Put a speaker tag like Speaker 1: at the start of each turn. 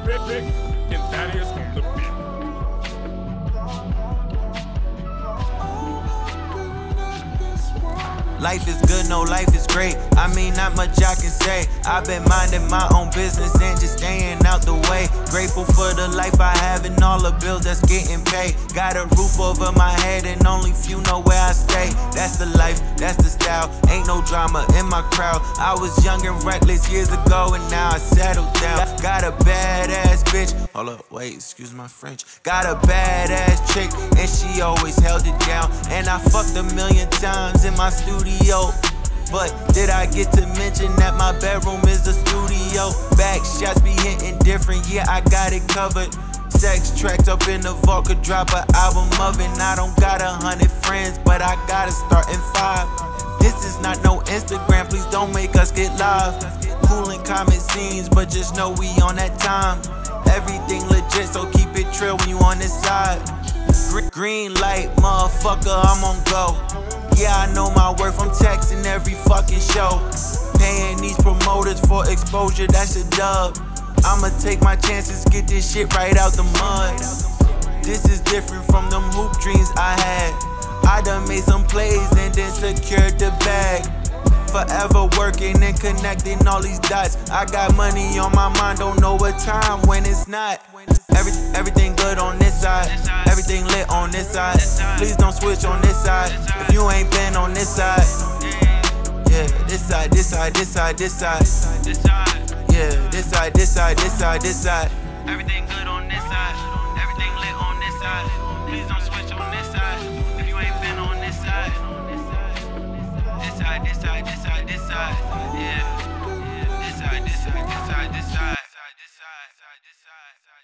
Speaker 1: Rick and Thaddeus on the beat.
Speaker 2: Life is good, no, life is great. I mean, not much I can say. I've been minding my own business and just staying out the way. Grateful for the life I have and all the bills that's getting paid. Got a roof over my head and only few know where I stay. That's the life, that's the style. Ain't no drama in my crowd. I was young and reckless years ago and now I settled down. Got a badass bitch. Hold up, wait, excuse my French. Got a badass chick and she always held it down. And I fucked 1,000,000 times in my studio. But did I get to mention that my bedroom is the studio? Back shots be hitting different, yeah, I got it covered. Sex tracked up in the vault, could drop an album of it. I don't got 100 friends, but I gotta start in 5. This is not no Instagram, please don't make us get live. Cool and common scenes, but just know we on that time. Everything legit, so keep it trill when you on this side. Green light, motherfucker, I'm on go. Yeah, I know my worth, I'm texting every fucking show. Paying these promoters for exposure, that's a dub. I'ma take my chances, get this shit right out the mud. This is different from them hoop dreams I had. I done made some plays and then secured the bag. Forever working and connecting all these dots. I got money on my mind, don't know what time when it's not. Everything good on this side, everything lit on this side. Please don't switch on this side if you ain't been on this side. Yeah, this side, this side, this side, this side. Yeah, this side, this side, this side, this side.
Speaker 3: Everything good on this side, everything lit on this side. Please don't switch on this side if you ain't been on this side. This side, this side, this side, this side. Yeah, this side, this side, this side, this side.